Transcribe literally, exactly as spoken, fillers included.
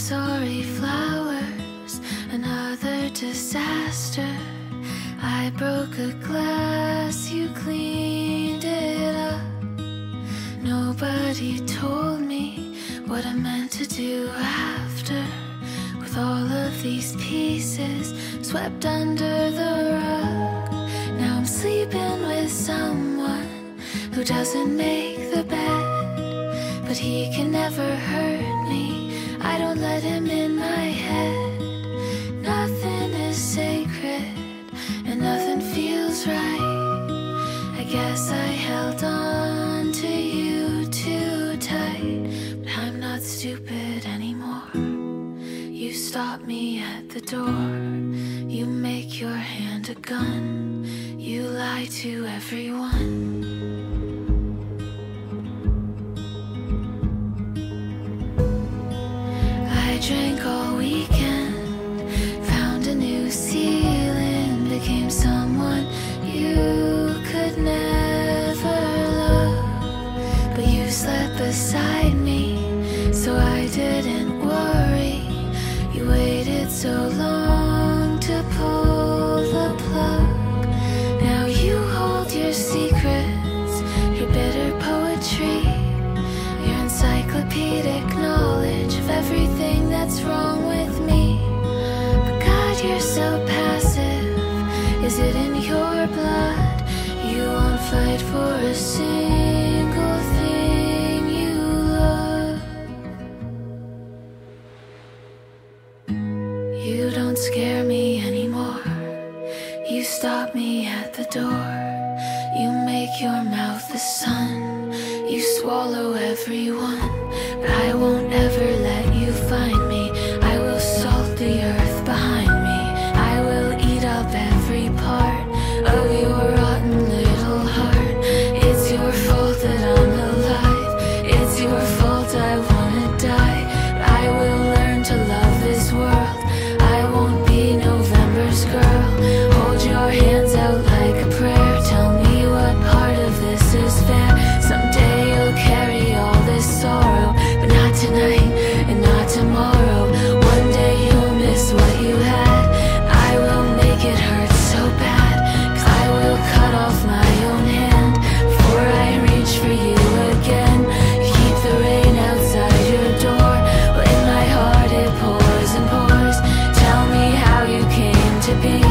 sorry flowers, another disaster. I broke a glass, you cleaned it up. Nobody told me what I meant to do after. With all of these pieces swept under the rug, now I'm sleeping with someone who doesn't make the bed, but he can never hurt me. I don't let him in my head. Nothing is sacred and nothing feels right. I guess I held on to you too tight, but I'm not stupid anymore. You stop me at the door. You make your hand a gun. You lie to everyone. I drank all weekend, found a new ceiling, became someone you could never love. But you slept beside me, so I didn't worry. You waited so long to pull the plug. Now you hold your secrets, your bitter poetry, your encyclopedic knowledge of everything that's wrong with me. But God, you're so passive. Is it in your blood? You won't fight for a single thing you love. You don't scare me anymore. You stop me at the door. You make your mouth the sun. You swallow everyone, but I won't ever let you find me. I will salt the earth behind me. I will eat up every part of your rotten little heart. It's your fault that I'm alive. It's your fault I wanna die. I will learn to love this world. I won't be November's girl. Hold your hands out like a prayer. Tell me what part of this is fair. Someday you'll carry all this sorrow, but not tonight and not tomorrow. One day you'll miss what you had. I will make it hurt so bad, 'cause I will cut off my own hand before I reach for you again. You keep the rain outside your door. Well, in my heart it pours and pours. Tell me how you came to be.